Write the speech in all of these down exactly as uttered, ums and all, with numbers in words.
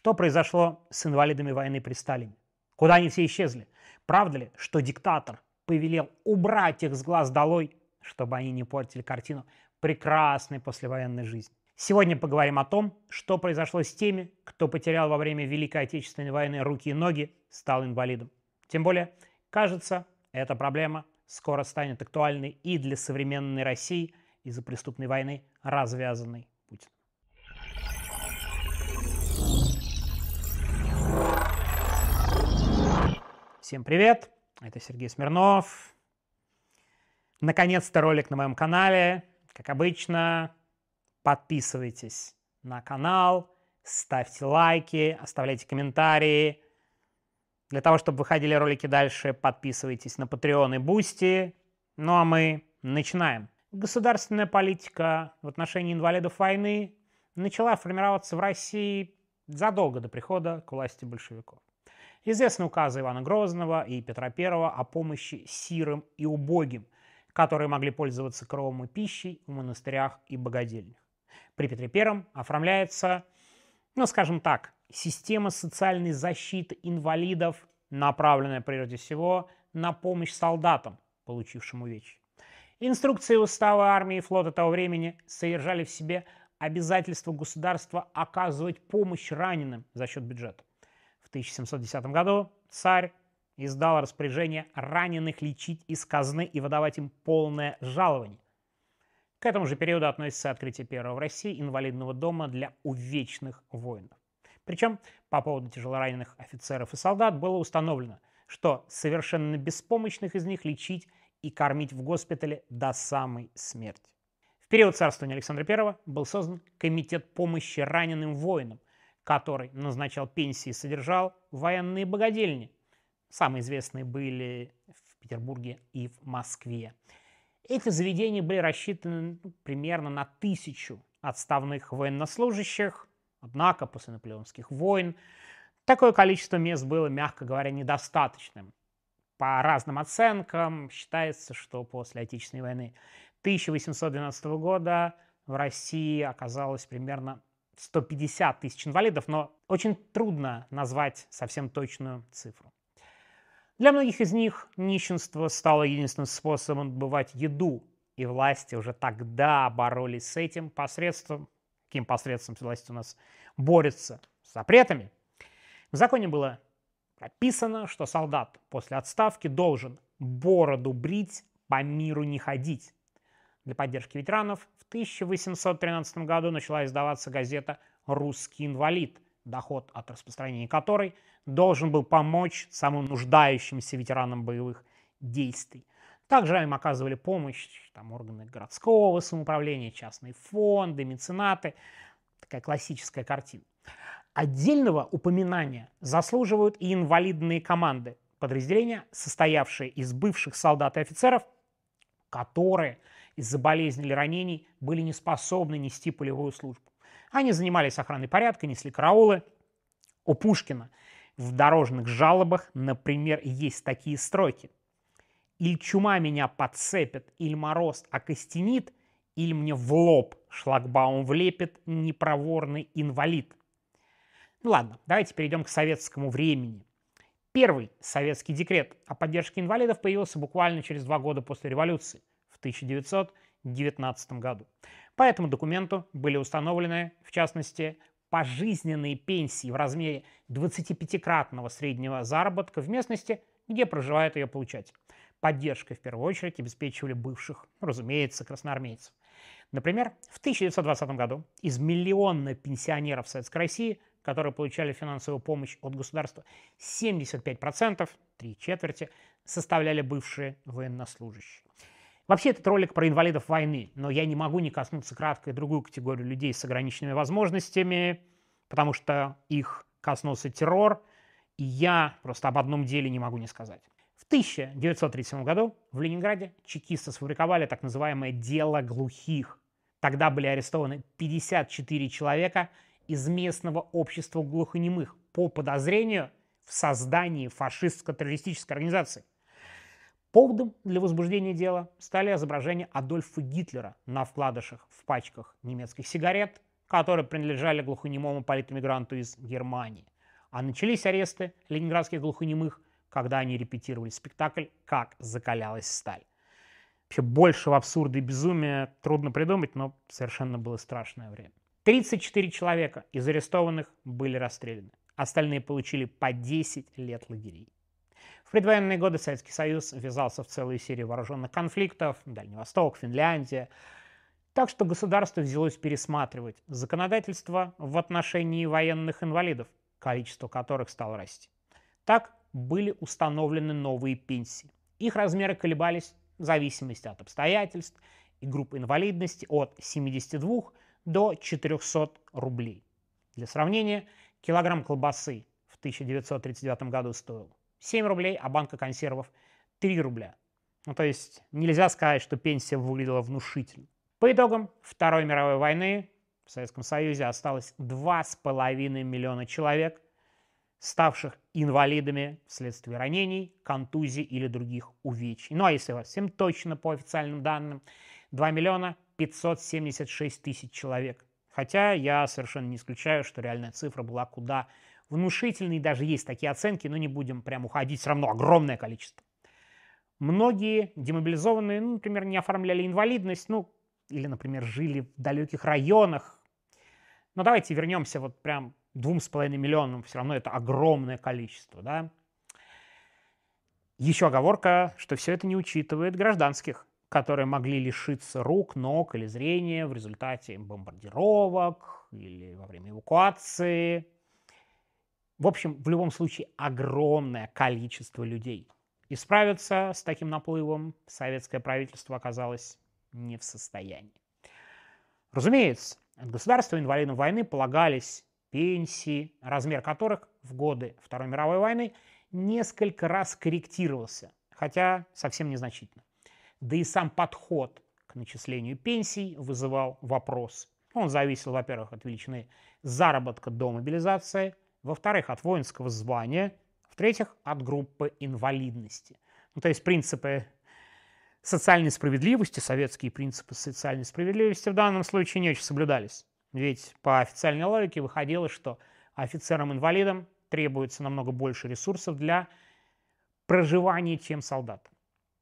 Что произошло с инвалидами войны при Сталине? Куда они все исчезли? Правда ли, что диктатор повелел убрать их с глаз долой, чтобы они не портили картину прекрасной послевоенной жизни? Сегодня поговорим о том, что произошло с теми, кто потерял во время Великой Отечественной войны руки и ноги, стал инвалидом. Тем более, кажется, эта проблема скоро станет актуальной и для современной России из-за преступной войны, развязанной Путиным. Всем привет, это Сергей Смирнов. Наконец-то ролик на моем канале. Как обычно, подписывайтесь на канал, ставьте лайки, оставляйте комментарии. Для того, чтобы выходили ролики дальше, подписывайтесь на Patreon и Boosty. Ну а мы начинаем. Государственная политика в отношении инвалидов войны начала формироваться в России задолго до прихода к власти большевиков. Известны указы Ивана Грозного и Петра Первого о помощи сирым и убогим, которые могли пользоваться кровом и пищей в монастырях и богадельнях. При Петре Первом оформляется, ну скажем так, система социальной защиты инвалидов, направленная прежде всего на помощь солдатам, получившим увечья. Инструкции устава армии и флота того времени содержали в себе обязательство государства оказывать помощь раненым за счет бюджета. В тысяча семьсот десятом году царь издал распоряжение раненых лечить из казны и выдавать им полное жалование. К этому же периоду относится открытие первого в России инвалидного дома для увечных воинов. Причем по поводу тяжелораненых офицеров и солдат было установлено, что совершенно беспомощных из них лечить и кормить в госпитале до самой смерти. В период царствования Александра Первого был создан Комитет помощи раненым воинам, который назначал пенсии и содержал военные богадельни. Самые известные были в Петербурге и в Москве. Эти заведения были рассчитаны ну, примерно на тысячу отставных военнослужащих, однако после наполеонских войн такое количество мест было, мягко говоря, недостаточным. По разным оценкам считается, что после Отечественной войны тысяча восемьсот двенадцатого года в России оказалось примерно сто пятьдесят тысяч инвалидов, но очень трудно назвать совсем точную цифру. Для многих из них нищенство стало единственным способом добывать еду, и власти уже тогда боролись с этим посредством. Каким посредством власть у нас борется? С запретами. В законе было прописано, что солдат после отставки должен бороду брить, по миру не ходить. Для поддержки ветеранов в тысяча восемьсот тринадцатом году начала издаваться газета «Русский инвалид», доход от распространения которой должен был помочь самым нуждающимся ветеранам боевых действий. Также им оказывали помощь там, органы городского самоуправления, частные фонды, меценаты. Такая классическая картина. Отдельного упоминания заслуживают и инвалидные команды, подразделения, состоявшие из бывших солдат и офицеров, которые из-за болезней или ранений были не способны нести полевую службу. Они занимались охраной порядка, несли караулы. У Пушкина в дорожных жалобах, например, есть такие строки. «Иль чума меня подцепит, иль мороз окостенит, иль мне в лоб шлагбаум влепит непроворный инвалид». Ну ладно, давайте перейдем к советскому времени. Первый советский декрет о поддержке инвалидов появился буквально через два года после революции, в тысяча девятьсот девятнадцатом году. По этому документу были установлены, в частности, пожизненные пенсии в размере двадцатипятикратного среднего заработка в местности, где проживает ее получатель. Поддержкой в первую очередь обеспечивали бывших, разумеется, красноармейцев. Например, в тысяча девятьсот двадцатом году из миллиона пенсионеров Советской России, которые получали финансовую помощь от государства, семьдесят пять процентов, три четверти, составляли бывшие военнослужащие. Вообще, этот ролик про инвалидов войны, но я не могу не коснуться кратко и другую категорию людей с ограниченными возможностями, потому что их коснулся террор, и я просто об одном деле не могу не сказать. В тысяча девятьсот тридцать седьмом году в Ленинграде чекисты сфабриковали так называемое «дело глухих». Тогда были арестованы пятьдесят четыре человека из местного общества глухонемых по подозрению в создании фашистско-террористической организации. Поводом для возбуждения дела стали изображения Адольфа Гитлера на вкладышах в пачках немецких сигарет, которые принадлежали глухонемому политэмигранту из Германии. А начались аресты ленинградских глухонемых, когда они репетировали спектакль «Как закалялась сталь». Вообще большего абсурда и безумия трудно придумать, но совершенно было страшное время. тридцать четыре человека из арестованных были расстреляны. Остальные получили по десять лет лагерей. В предвоенные годы Советский Союз ввязался в целую серию вооруженных конфликтов, Дальний Восток, Финляндия. Так что государство взялось пересматривать законодательство в отношении военных инвалидов, количество которых стало расти. Так были установлены новые пенсии. Их размеры колебались в зависимости от обстоятельств и группы инвалидности от семидесяти двух до четырёхсот рублей. Для сравнения, килограмм колбасы в тысяча девятьсот тридцать девятом году стоил семь рублей, а банка консервов три рубля. Ну, то есть нельзя сказать, что пенсия выглядела внушительно. По итогам Второй мировой войны в Советском Союзе осталось два с половиной миллиона человек, ставших инвалидами вследствие ранений, контузий или других увечий. Ну а если совсем точно по официальным данным, два миллиона пятьсот семьдесят шесть тысяч человек. Хотя я совершенно не исключаю, что реальная цифра была куда внушительной, даже есть такие оценки, но не будем прям уходить, все равно огромное количество. Многие демобилизованные, ну, например, не оформляли инвалидность, ну, или, например, жили в далеких районах. Но давайте вернемся вот прям двум с половиной миллионам, все равно это огромное количество, да. Еще оговорка, что все это не учитывает гражданских, которые могли лишиться рук, ног или зрения в результате бомбардировок или во время эвакуации. В общем, в любом случае огромное количество людей. И справиться с таким наплывом советское правительство оказалось не в состоянии. Разумеется, от государства инвалидам войны полагались пенсии, размер которых в годы Второй мировой войны несколько раз корректировался, хотя совсем незначительно. Да и сам подход к начислению пенсий вызывал вопрос. Он зависел, во-первых, от величины заработка до мобилизации, во-вторых, от воинского звания, в-третьих, от группы инвалидности. Ну, то есть принципы социальной справедливости, советские принципы социальной справедливости в данном случае не очень соблюдались. Ведь по официальной логике выходило, что офицерам-инвалидам требуется намного больше ресурсов для проживания, чем солдатам.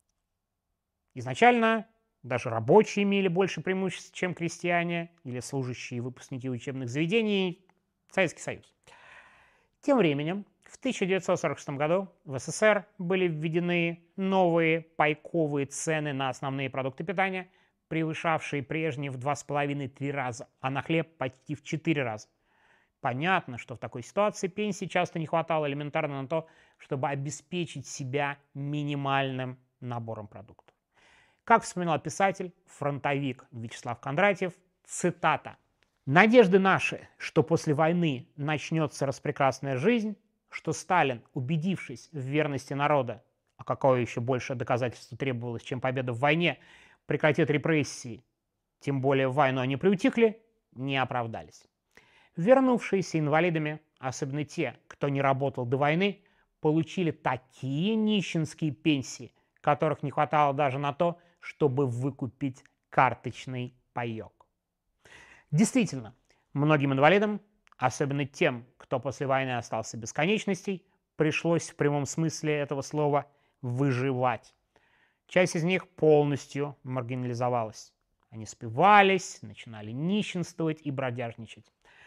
Изначально даже рабочие имели больше преимуществ, чем крестьяне или служащие выпускники учебных заведений, Советский Союз. Тем временем в тысяча девятьсот сорок шестом году в СССР были введены новые пайковые цены на основные продукты питания, превышавшие прежние в два с половиной — три раза, а на хлеб почти в четыре раза. Понятно, что в такой ситуации пенсии часто не хватало элементарно на то, чтобы обеспечить себя минимальным набором продуктов. Как вспоминал писатель, фронтовик Вячеслав Кондратьев, цитата: «Надежды наши, что после войны начнется распрекрасная жизнь, что Сталин, убедившись в верности народа, а какое еще большее доказательство требовалось, чем победа в войне, прекратит репрессии, тем более в войну они приутихли, не оправдались. Вернувшиеся инвалидами, особенно те, кто не работал до войны, получили такие нищенские пенсии, которых не хватало даже на то, чтобы выкупить карточный паек». Действительно, многим инвалидам, особенно тем, кто после войны остался без конечностей, пришлось в прямом смысле этого слова выживать. Часть из них полностью маргинализовалась. Они спивались, начинали нищенствовать и бродяжничать.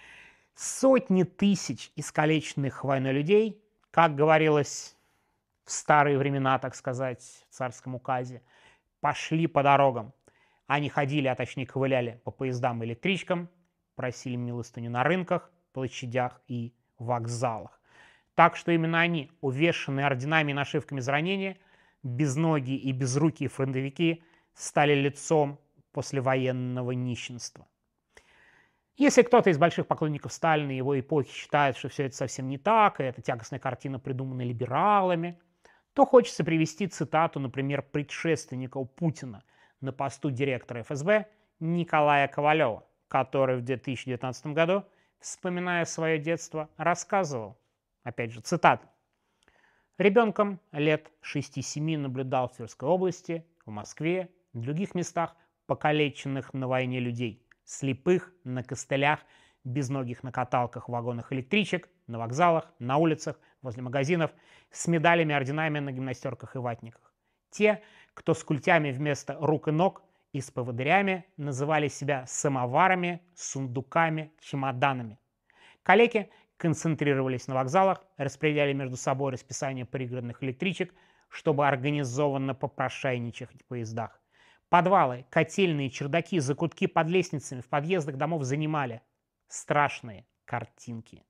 Сотни тысяч искалеченных войной людей, как говорилось в старые времена, так сказать, в царском указе, пошли по дорогам. Они ходили, а точнее ковыляли по поездам и электричкам, просили милостыню на рынках, площадях и вокзалах. Так что именно они, увешанные орденами и нашивками за ранения, безногие и безрукие фронтовики, стали лицом послевоенного нищенства. Если кто-то из больших поклонников Сталина и его эпохи считает, что все это совсем не так, и эта тягостная картина придумана либералами, то хочется привести цитату, например, предшественника Путина на посту директора эф эс бэ Николая Ковалева, который в две тысячи девятнадцатом году, вспоминая свое детство, рассказывал, опять же, цитата: «Ребенком лет шести-семи наблюдал в Тверской области, в Москве, в других местах покалеченных на войне людей, слепых на костылях, безногих на каталках в вагонах электричек, на вокзалах, на улицах, возле магазинов, с медалями, орденами на гимнастерках и ватниках. Те, кто с культями вместо рук и ног и с поводырями, называли себя самоварами, сундуками, чемоданами. Калеки концентрировались на вокзалах, распределяли между собой расписание пригородных электричек, чтобы организованно попрошайничать в поездах. Подвалы, котельные, чердаки, закутки под лестницами в подъездах домов занимали страшные картинки.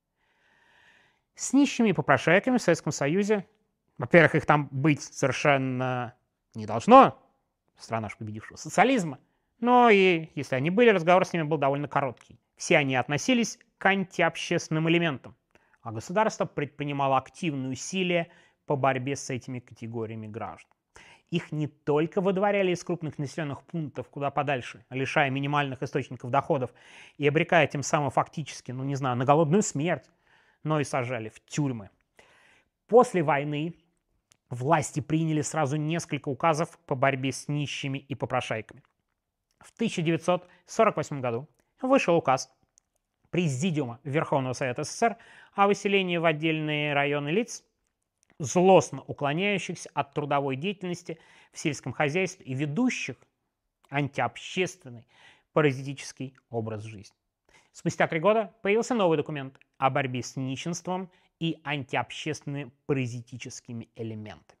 С нищими и попрошайками в Советском Союзе, во-первых, их там быть совершенно не должно, страна ж победившего социализма, но и если они были, разговор с ними был довольно короткий. Все они относились к антиобщественным элементам, а государство предпринимало активные усилия по борьбе с этими категориями граждан. Их не только выдворяли из крупных населенных пунктов куда подальше, лишая минимальных источников доходов и обрекая тем самым фактически, ну не знаю, на голодную смерть, но и сажали в тюрьмы. После войны власти приняли сразу несколько указов по борьбе с нищими и попрошайками. В тысяча девятьсот сорок восьмом году вышел указ Президиума Верховного Совета СССР о выселении в отдельные районы лиц, злостно уклоняющихся от трудовой деятельности в сельском хозяйстве и ведущих антиобщественный паразитический образ жизни. Спустя три года появился новый документ о борьбе с нищенством и антиобщественными паразитическими элементами.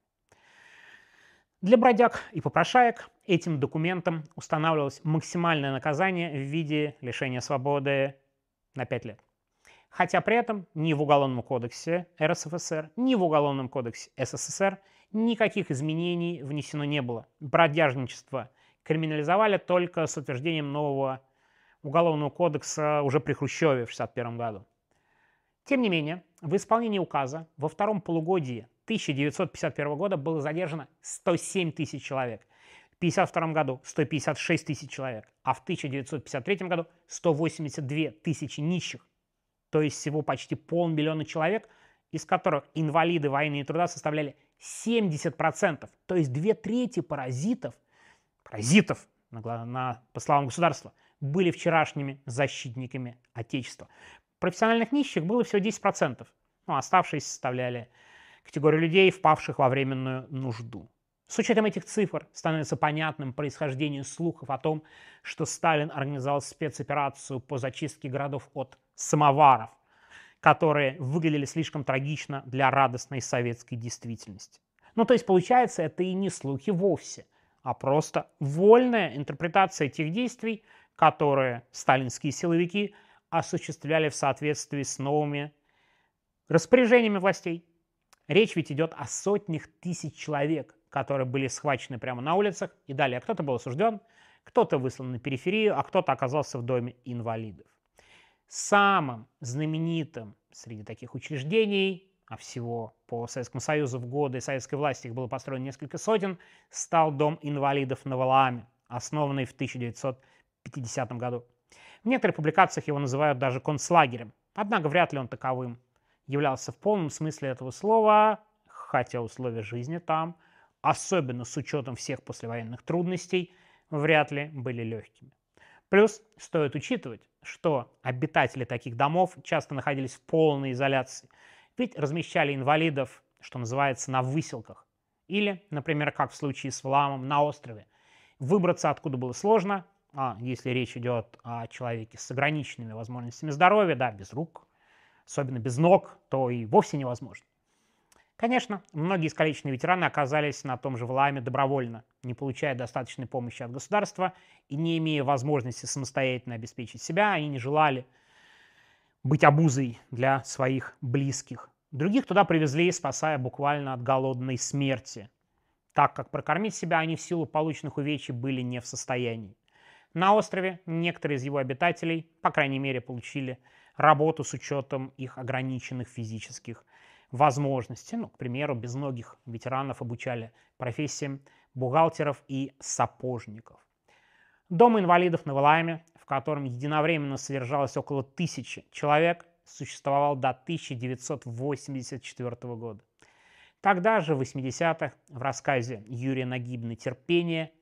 Для бродяг и попрошаек этим документом устанавливалось максимальное наказание в виде лишения свободы на пять лет. Хотя при этом ни в Уголовном кодексе эр эс эф эс эр, ни в Уголовном кодексе эс эс эс эр никаких изменений внесено не было. Бродяжничество криминализовали только с утверждением нового Уголовного кодекса уже при Хрущеве в шестьдесят первом году. Тем не менее, в исполнении указа во втором полугодии тысяча девятьсот пятьдесят первого года было задержано сто семь тысяч человек, в тысяча девятьсот пятьдесят втором году сто пятьдесят шесть тысяч человек, а в тысяча девятьсот пятьдесят третьем году сто восемьдесят две тысячи нищих, то есть всего почти полмиллиона человек, из которых инвалиды войны и труда составляли семьдесят процентов, то есть две трети паразитов, паразитов, на, на, по словам государства, были вчерашними защитниками Отечества. Профессиональных нищих было всего десять процентов, ну, оставшиеся составляли категорию людей, впавших во временную нужду. С учетом этих цифр становится понятным происхождение слухов о том, что Сталин организовал спецоперацию по зачистке городов от самоваров, которые выглядели слишком трагично для радостной советской действительности. Ну, то есть, получается, это и не слухи вовсе, а просто вольная интерпретация тех действий, которые сталинские силовики осуществляли в соответствии с новыми распоряжениями властей. Речь ведь идет о сотнях тысяч человек, которые были схвачены прямо на улицах, и далее кто-то был осужден, кто-то выслан на периферию, а кто-то оказался в доме инвалидов. Самым знаменитым среди таких учреждений, а всего по Советскому Союзу в годы советской власти их было построено несколько сотен, стал Дом инвалидов на Валааме, основанный в тысяча девятьсот пятидесятом году. В некоторых публикациях его называют даже концлагерем, однако вряд ли он таковым являлся в полном смысле этого слова, хотя условия жизни там, особенно с учетом всех послевоенных трудностей, вряд ли были легкими. Плюс стоит учитывать, что обитатели таких домов часто находились в полной изоляции, ведь размещали инвалидов, что называется, на выселках. Или, например, как в случае с Валаамом, на острове. Выбраться откуда было сложно, а если речь идет о человеке с ограниченными возможностями здоровья, да, без рук, особенно без ног, то и вовсе невозможно. Конечно, многие искалеченные ветераны оказались на том же Валааме добровольно, не получая достаточной помощи от государства и не имея возможности самостоятельно обеспечить себя, они не желали быть обузой для своих близких. Других туда привезли, спасая буквально от голодной смерти, так как прокормить себя они в силу полученных увечий были не в состоянии. На острове некоторые из его обитателей, по крайней мере, получили работу с учетом их ограниченных физических возможностей. Ну, к примеру, безногих ветеранов обучали профессиям бухгалтеров и сапожников. Дом инвалидов на Валааме, в котором единовременно содержалось около тысячи человек, существовал до тысяча девятьсот восемьдесят четвёртого года. Тогда же, в восьмидесятых, в рассказе Юрия Нагибна «Терпение»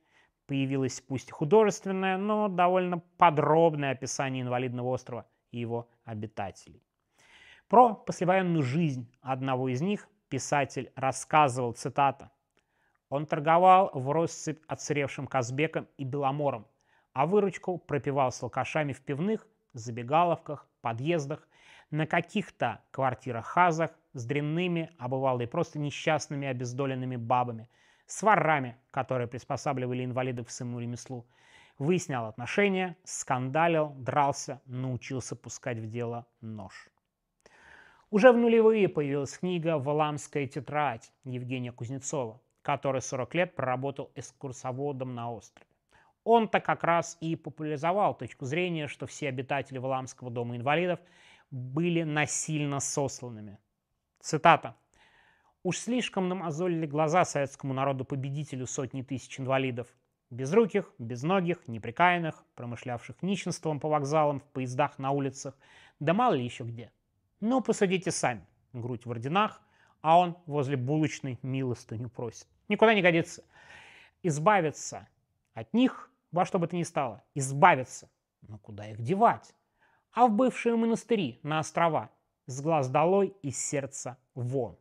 появилось пусть и художественное, но довольно подробное описание инвалидного острова и его обитателей. Про послевоенную жизнь одного из них писатель рассказывал, цитата: «Он торговал в россыпь отсыревшим Казбеком и Беломором, а выручку пропивал с алкашами в пивных, забегаловках, подъездах, на каких-то квартирах-хазах с дрянными, а бывало и просто несчастными обездоленными бабами, с ворами, которые приспосабливали инвалидов к своему ремеслу, выяснял отношения, скандалил, дрался, научился пускать в дело нож». Уже в нулевые появилась книга «Валамская тетрадь» Евгения Кузнецова, который сорок лет проработал экскурсоводом на острове. Он-то как раз и популяризовал точку зрения, что все обитатели Валамского дома инвалидов были насильно сосланными. Цитата: «Уж слишком намазолили глаза советскому народу-победителю сотни тысяч инвалидов, безруких, безногих, неприкаянных, промышлявших нищенством по вокзалам, в поездах, на улицах, да мало ли еще где. Ну, посудите сами, грудь в орденах, а он возле булочной милостыню просит. Никуда не годится. Избавиться от них во что бы то ни стало. Избавиться. Но куда их девать? А в бывшие монастыри на острова. С глаз долой, из сердца вон».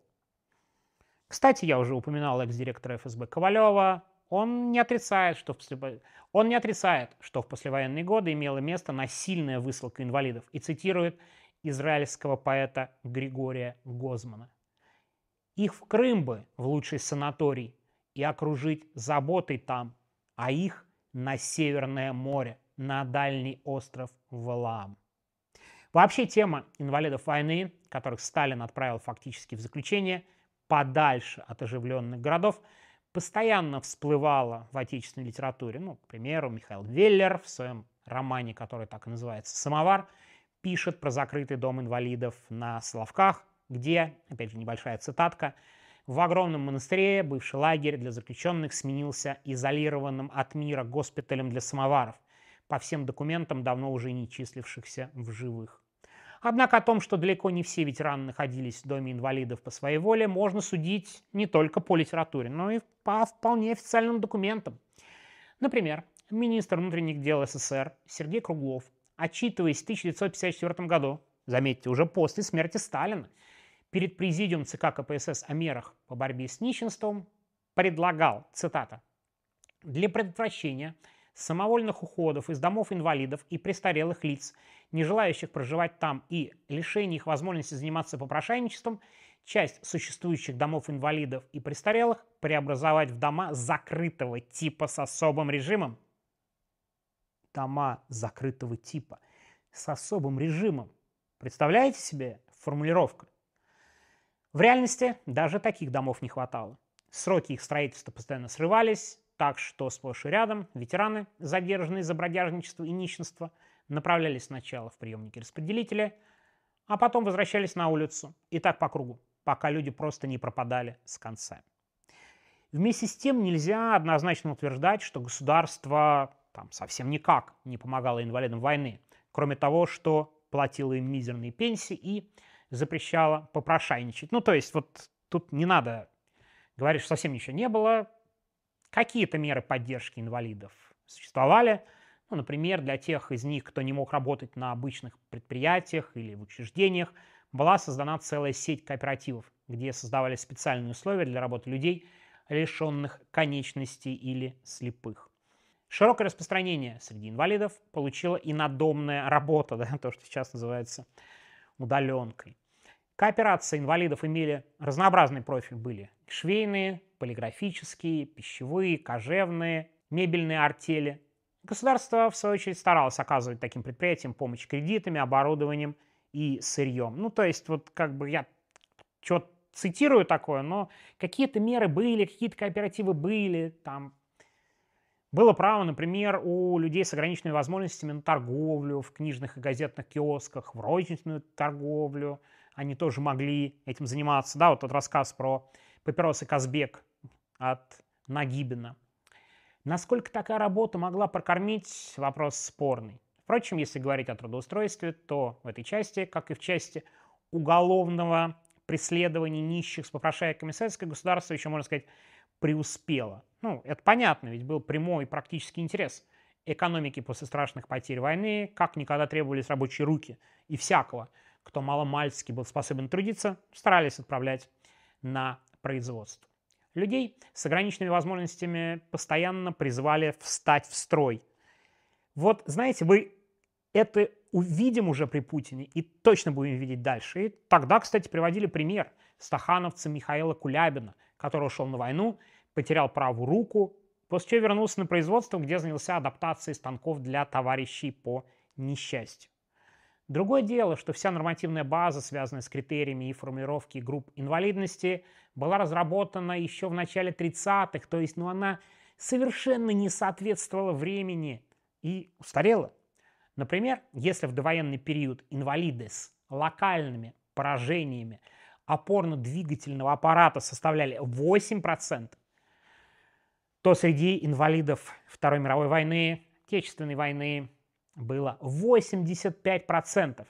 Кстати, я уже упоминал экс-директора эф эс бэ Ковалева. Он не отрицает, что в, после... он не отрицает, что в послевоенные годы имела место насильная высылка инвалидов, и цитирует израильского поэта Григория Гозмана: «Их в Крым бы, в лучший санаторий, и окружить заботой там, а их на Северное море, на дальний остров Валаам». Вообще тема инвалидов войны, которых Сталин отправил фактически в заключение подальше от оживленных городов, постоянно всплывала в отечественной литературе. Ну, к примеру, Михаил Веллер в своем романе, который так и называется «Самовар», пишет про закрытый дом инвалидов на Соловках, где, опять же, небольшая цитатка: «В огромном монастыре бывший лагерь для заключенных сменился изолированным от мира госпиталем для самоваров, по всем документам давно уже не числившихся в живых». Однако о том, что далеко не все ветераны находились в доме инвалидов по своей воле, можно судить не только по литературе, но и по вполне официальным документам. Например, министр внутренних дел эс эс эс эр Сергей Круглов, отчитываясь в тысяча девятьсот пятьдесят четвёртом году, заметьте, уже после смерти Сталина, перед президиумом ЦК ка пэ эс эс о мерах по борьбе с нищенством, предлагал, цитата: «Для предотвращения самовольных уходов из домов инвалидов и престарелых лиц, не желающих проживать там, и лишения их возможности заниматься попрошайничеством, часть существующих домов инвалидов и престарелых преобразовать в дома закрытого типа с особым режимом». Дома закрытого типа с особым режимом. Представляете себе формулировку? В реальности даже таких домов не хватало. Сроки их строительства постоянно срывались, так что сплошь и рядом ветераны, задержанные за бродяжничество и нищенство, направлялись сначала в приемники распределителя, а потом возвращались на улицу. И так по кругу, пока люди просто не пропадали с концами. Вместе с тем нельзя однозначно утверждать, что государство там совсем никак не помогало инвалидам войны, кроме того, что платило им мизерные пенсии и запрещало попрошайничать. Ну, то есть вот тут не надо говорить, что совсем ничего не было. Какие-то меры поддержки инвалидов существовали. Ну, например, для тех из них, кто не мог работать на обычных предприятиях или в учреждениях, была создана целая сеть кооперативов, где создавались специальные условия для работы людей, лишенных конечностей или слепых. Широкое распространение среди инвалидов получила и надомная работа, да, то, что сейчас называется удаленкой. Кооперации инвалидов имели разнообразный профиль. Были швейные, полиграфические, пищевые, кожевные, мебельные артели. Государство, в свою очередь, старалось оказывать таким предприятиям помощь кредитами, оборудованием и сырьем. Ну, то есть, вот как бы я что-то цитирую такое, но какие-то меры были, какие-то кооперативы были. Там было право, например, у людей с ограниченными возможностями на торговлю в книжных и газетных киосках, в розничную торговлю. Они тоже могли этим заниматься. Да, вот тот рассказ про папиросы Казбек от Нагибина. Насколько такая работа могла прокормить, вопрос спорный. Впрочем, если говорить о трудоустройстве, то в этой части, как и в части уголовного преследования нищих с попрошайками, советское государство еще, можно сказать, преуспело. Ну, это понятно, ведь был прямой практический интерес экономики после страшных потерь войны, как никогда требовались рабочие руки, и всякого, кто маломальски был способен трудиться, старались отправлять на производство. Людей с ограниченными возможностями постоянно призывали встать в строй. Вот, знаете, мы это увидим уже при Путине и точно будем видеть дальше. И тогда, кстати, приводили пример стахановца Михаила Кулябина, который ушел на войну, потерял правую руку, после чего вернулся на производство, где занялся адаптацией станков для товарищей по несчастью. Другое дело, что вся нормативная база, связанная с критериями и формулировки групп инвалидности, была разработана еще в начале тридцатых, то есть ну, она совершенно не соответствовала времени и устарела. Например, если в довоенный период инвалиды с локальными поражениями опорно-двигательного аппарата составляли восемь процентов, то среди инвалидов Второй мировой войны, Отечественной войны было восемьдесят пять процентов.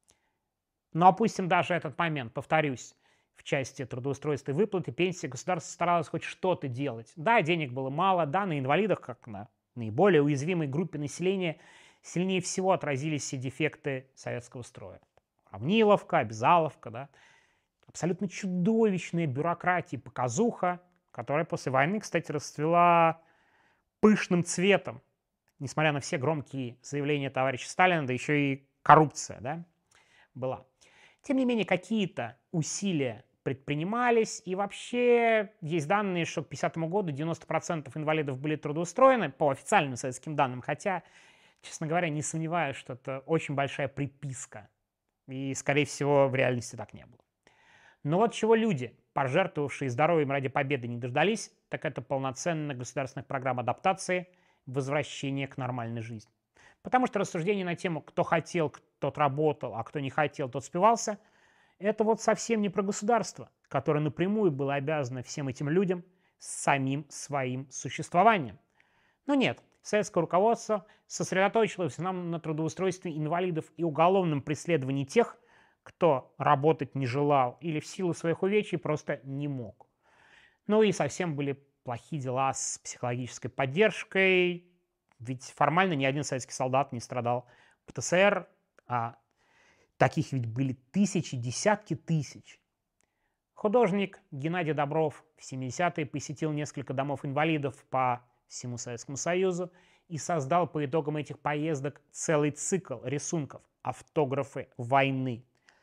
Но опустим даже этот момент, повторюсь, в части трудоустройства и выплаты пенсии государство старалось хоть что-то делать. Да, денег было мало, да, на инвалидах, как на наиболее уязвимой группе населения, сильнее всего отразились все дефекты советского строя. Равниловка, обязаловка, да. Абсолютно чудовищная бюрократия и показуха, которая после войны, кстати, расцвела пышным цветом, несмотря на все громкие заявления товарища Сталина, да еще и коррупция, да, была. Тем не менее, какие-то усилия предпринимались, и вообще есть данные, что к пятидесятому году девяносто процентов инвалидов были трудоустроены, по официальным советским данным, хотя, честно говоря, не сомневаюсь, что это очень большая приписка, и, скорее всего, в реальности так не было. Но вот чего люди, пожертвовавшие здоровьем ради победы, не дождались, так это полноценных государственных программ адаптации, возвращения к нормальной жизни. Потому что рассуждение на тему, кто хотел, тот работал, а кто не хотел, тот спивался, это вот совсем не про государство, которое напрямую было обязано всем этим людям самим своим существованием. Но нет, советское руководство сосредоточилось нам на трудоустройстве инвалидов и уголовном преследовании тех, кто работать не желал или в силу своих увечий просто не мог. Ну и совсем были плохие дела с психологической поддержкой, ведь формально ни один советский солдат не страдал в ПТСР, а таких ведь были тысячи, десятки тысяч. Художник Геннадий Добров в семидесятые посетил несколько домов инвалидов по всему Советскому Союзу и создал по итогам этих поездок целый цикл рисунков «Автографы войны».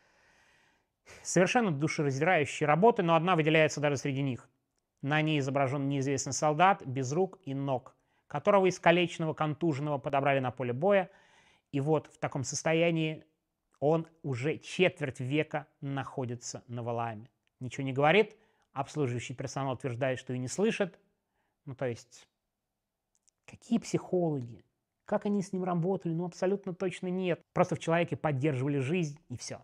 Совершенно душераздирающие работы, но одна выделяется даже среди них. На ней изображен неизвестный солдат без рук и ног, которого искалеченного, контуженного подобрали на поле боя, и вот в таком состоянии он уже четверть века находится на Валааме. Ничего не говорит, обслуживающий персонал утверждает, что и не слышит. Ну, то есть, какие психологи? Как они с ним работали? Ну, абсолютно точно нет. Просто в человеке поддерживали жизнь, и все.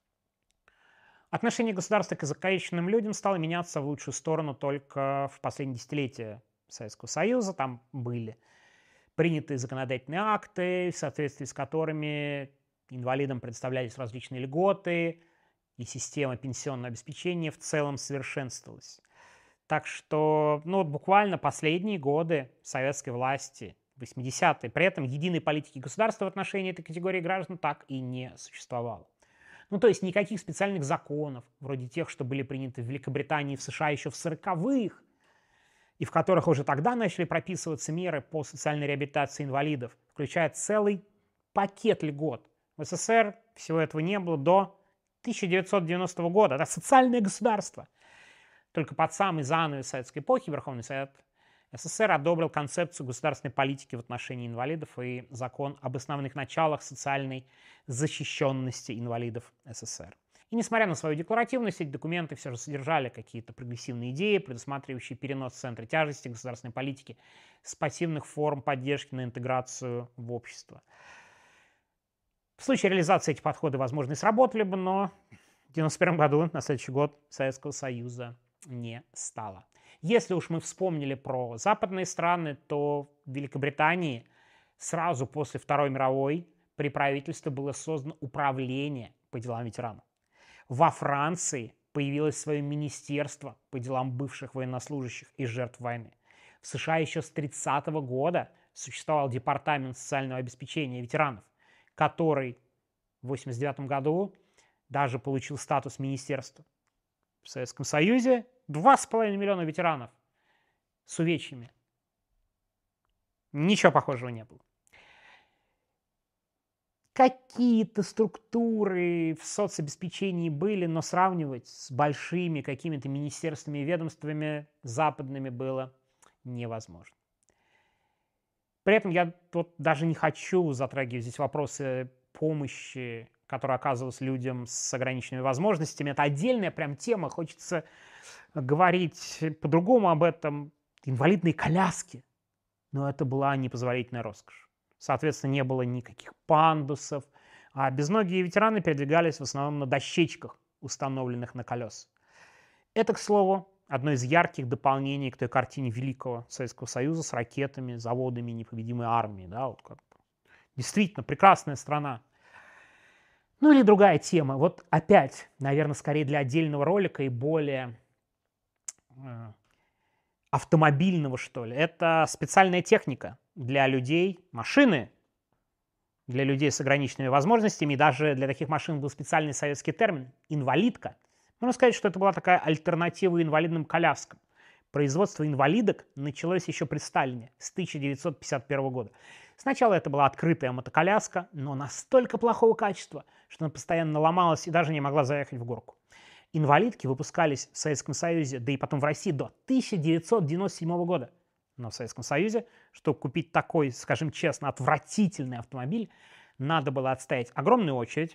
Отношение государства к искалеченным людям стало меняться в лучшую сторону только в последние десятилетия Советского Союза. Там были приняты законодательные акты, в соответствии с которыми инвалидам представлялись различные льготы, и система пенсионного обеспечения в целом совершенствовалась. Так что, ну вот буквально последние годы советской власти, восьмидесятые, при этом единой политики государства в отношении этой категории граждан так и не существовало. Ну, то есть никаких специальных законов, вроде тех, что были приняты в Великобритании и в США еще в сороковых, и в которых уже тогда начали прописываться меры по социальной реабилитации инвалидов, включая целый пакет льгот. В СССР всего этого не было до тысяча девятьсот девяностого года. Это социальное государство. Только под самый занавес советской эпохи Верховный Совет СССР одобрил концепцию государственной политики в отношении инвалидов и закон об основных началах социальной защищенности инвалидов СССР. И несмотря на свою декларативность, эти документы все же содержали какие-то прогрессивные идеи, предусматривающие перенос центра тяжести государственной политики с пассивных форм поддержки на интеграцию в общество. В случае реализации эти подходы, возможно, и сработали бы, но в девяносто первом году, на следующий год, Советского Союза не стало. Если уж мы вспомнили про западные страны, то в Великобритании сразу после Второй мировой при правительстве было создано управление по делам ветеранов. Во Франции появилось свое министерство по делам бывших военнослужащих и жертв войны. В США еще с тридцатого года существовал Департамент социального обеспечения ветеранов, который в восемьдесят девятом году даже получил статус министерства. В Советском Союзе два с половиной миллиона ветеранов с увечьями. Ничего похожего не было. Какие-то структуры в соцобеспечении были, но сравнивать с большими какими-то министерствами и ведомствами западными было невозможно. При этом я тут даже не хочу затрагивать здесь вопросы помощи, которая оказывалась людям с ограниченными возможностями. Это отдельная прям тема, хочется говорить по-другому об этом. Инвалидные коляски. Но это была непозволительная роскошь. Соответственно, не было никаких пандусов, а безногие ветераны передвигались в основном на дощечках, установленных на колеса. Это, к слову, одно из ярких дополнений к той картине Великого Советского Союза с ракетами, заводами, непобедимой армией. Да, вот как действительно прекрасная страна. Ну или другая тема. Вот опять, наверное, скорее для отдельного ролика и более э, автомобильного, что ли. Это специальная техника для людей, машины для людей с ограниченными возможностями. И даже для таких машин был специальный советский термин – инвалидка. Можно сказать, что это была такая альтернатива инвалидным коляскам. Производство инвалидок началось еще при Сталине с тысяча девятьсот пятьдесят первого года. Сначала это была открытая мотоколяска, но настолько плохого качества, что она постоянно ломалась и даже не могла заехать в горку. Инвалидки выпускались в Советском Союзе, да и потом в России до тысяча девятьсот девяносто седьмого года. Но в Советском Союзе, чтобы купить такой, скажем честно, отвратительный автомобиль, надо было отстоять огромную очередь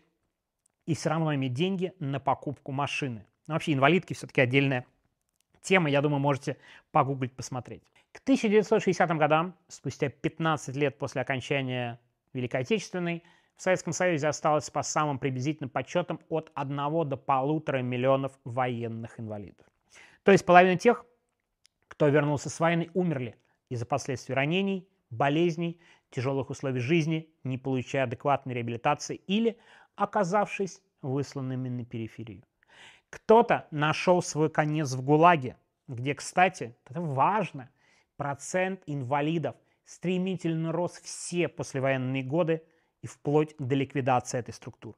и все равно иметь деньги на покупку машины. Но вообще инвалидки все-таки отдельная тема, я думаю, можете погуглить, посмотреть. К тысяча девятьсот шестидесятым годам, спустя пятнадцать лет после окончания Великой Отечественной, в Советском Союзе осталось по самым приблизительным подсчетам от одного до полутора миллионов военных инвалидов. То есть половина тех, кто вернулся с войны, умерли из-за последствий ранений, болезней, тяжелых условий жизни, не получая адекватной реабилитации или оказавшись высланными на периферию. Кто-то нашел свой конец в ГУЛАГе, где, кстати, это важно, процент инвалидов стремительно рос все послевоенные годы и вплоть до ликвидации этой структуры.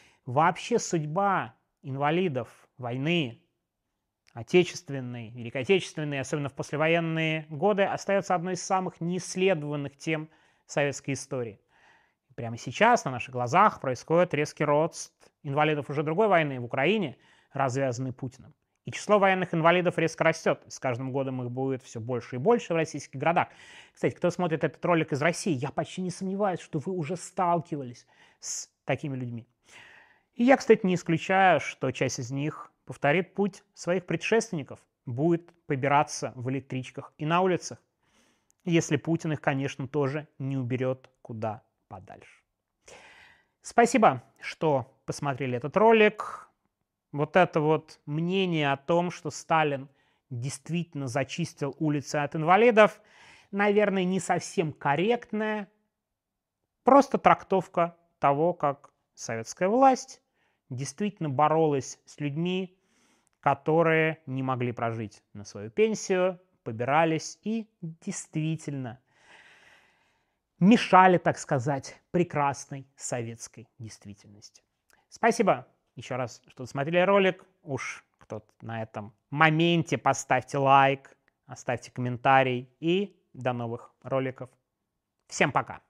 Вообще судьба инвалидов войны, отечественной, Великой Отечественной, особенно в послевоенные годы, остается одной из самых неисследованных тем советской истории. Прямо сейчас на наших глазах происходит резкий рост инвалидов уже другой войны в Украине, развязанной Путиным. И число военных инвалидов резко растет. С каждым годом их будет все больше и больше в российских городах. Кстати, кто смотрит этот ролик из России, я почти не сомневаюсь, что вы уже сталкивались с такими людьми. И я, кстати, не исключаю, что часть из них повторит путь своих предшественников, будет побираться в электричках и на улицах, если Путин их, конечно, тоже не уберет куда подальше. Спасибо, что посмотрели этот ролик. Вот это вот мнение о том, что Сталин действительно зачистил улицы от инвалидов, наверное, не совсем корректная, просто трактовка того, как советская власть действительно боролась с людьми, которые не могли прожить на свою пенсию, побирались и действительно мешали, так сказать, прекрасной советской действительности. Спасибо еще раз, что смотрели ролик. Уж кто-то на этом моменте поставьте лайк, оставьте комментарий и до новых роликов. Всем пока!